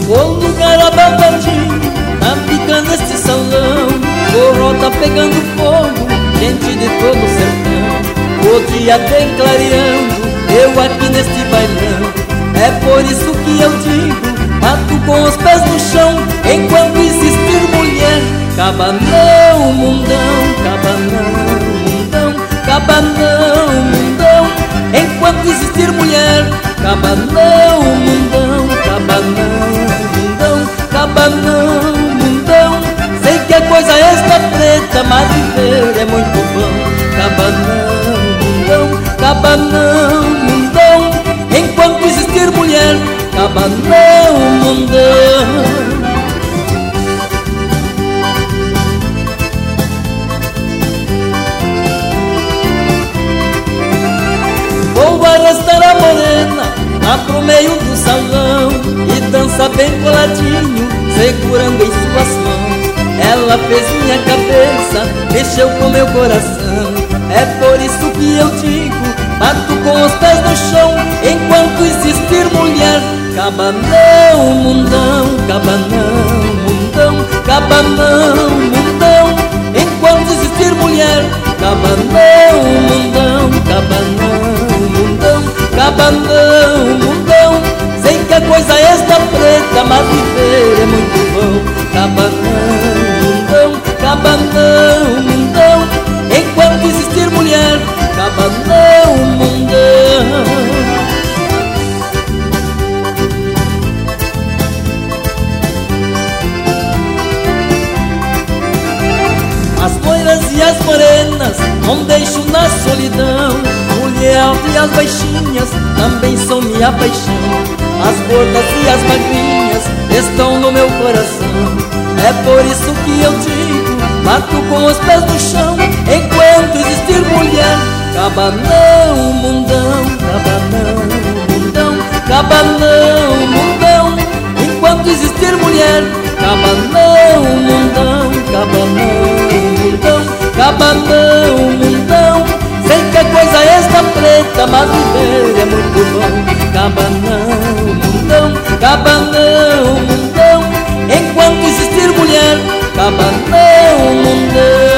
O lugar abafadinho, na pica neste salão, forró tá pegando fogo, gente de todo o sertão. O dia vem clareando, eu aqui neste bailão. É por isso que eu digo, mato com os pés no chão. Enquanto existir mulher, caba não, mundão, caba não, mundão, caba não, mundão. Enquanto existir mulher, caba não, mundão, caba não, mundão, caba não, mundão. Sei que a coisa está preta, mas viver é muito bom. Caba não, mundão, caba não, mundão. Enquanto existir mulher, caba não, mundão. Vou arrastar a morena lá pro meio do salão e dança bem coladinho, segurando em suas mãos. Ela fez minha cabeça, mexeu com meu coração. É por isso que eu digo, bato com os pés no chão. Enquanto existir mulher, caba não, mundão, caba não, mundão, caba não, mundão. Enquanto existir mulher, caba não, mundão, caba não, mundão, caba não, mundão. Sei que a coisa está preta, mas viver é muito bom. Caba não, mundão, caba não, mundão. Enquanto existir mulher, caba não, mundão. As loiras e as morenas não deixo na solidão. Mulher alta e as baixinhas também são minha paixão. As gordas e as magrinhas estão no meu coração. É por isso que eu digo, bato com os pés no chão. Enquanto existir mulher, caba não, mundão, caba não, mundão, caba não, mundão. Enquanto existir mulher, caba não, mundão, caba não, mundão, caba não, mundão. Sei que a coisa está preta, mas viver é muito bom. Caba não, mundão, caba não, mundão. Enquanto existir mulher, caba não, mundão.